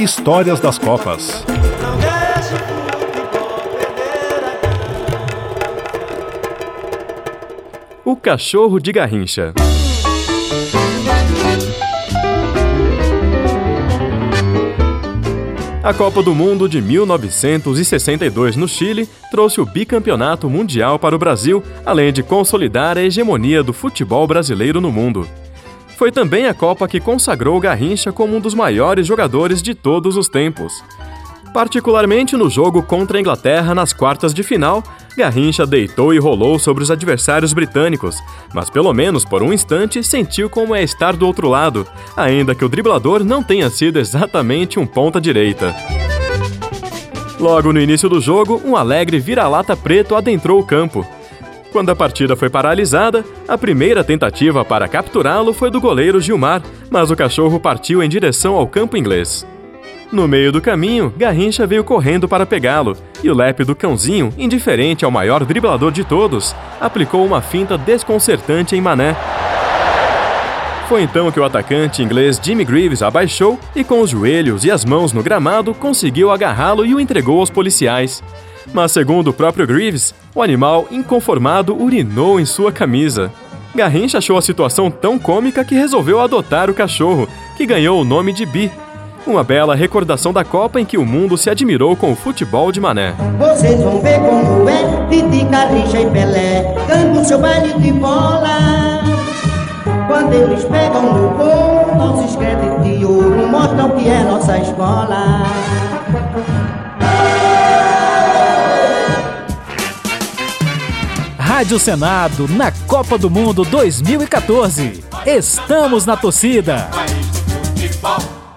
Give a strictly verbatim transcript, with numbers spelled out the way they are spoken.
Histórias das Copas. O cachorro de Garrincha. A Copa do Mundo de mil novecentos e sessenta e dois no Chile trouxe o bicampeonato mundial para o Brasil, além de consolidar a hegemonia do futebol brasileiro no mundo. Foi também a Copa que consagrou Garrincha como um dos maiores jogadores de todos os tempos. Particularmente no jogo contra a Inglaterra nas quartas de final, Garrincha deitou e rolou sobre os adversários britânicos, mas pelo menos por um instante sentiu como é estar do outro lado, ainda que o driblador não tenha sido exatamente um ponta-direita. Logo no início do jogo, um alegre vira-lata preto adentrou o campo. Quando a partida foi paralisada, a primeira tentativa para capturá-lo foi do goleiro Gilmar, mas o cachorro partiu em direção ao campo inglês. No meio do caminho, Garrincha veio correndo para pegá-lo, e o lépido cãozinho, indiferente ao maior driblador de todos, aplicou uma finta desconcertante em Mané. Foi então que o atacante inglês Jimmy Greaves abaixou e, com os joelhos e as mãos no gramado, conseguiu agarrá-lo e o entregou aos policiais. Mas, segundo o próprio Greaves, o animal, inconformado, urinou em sua camisa. Garrincha achou a situação tão cômica que resolveu adotar o cachorro, que ganhou o nome de Bi. Uma bela recordação da Copa em que o mundo se admirou com o futebol de Mané. Vocês vão ver como é, Didi, Garrincha e Pelé, cantam seu baile de bola. Quando eles pegam no gol, não se escreve de ouro, mostram que é nossa escola. Rádio Senado na Copa do Mundo dois mil e quatorze. Estamos na torcida.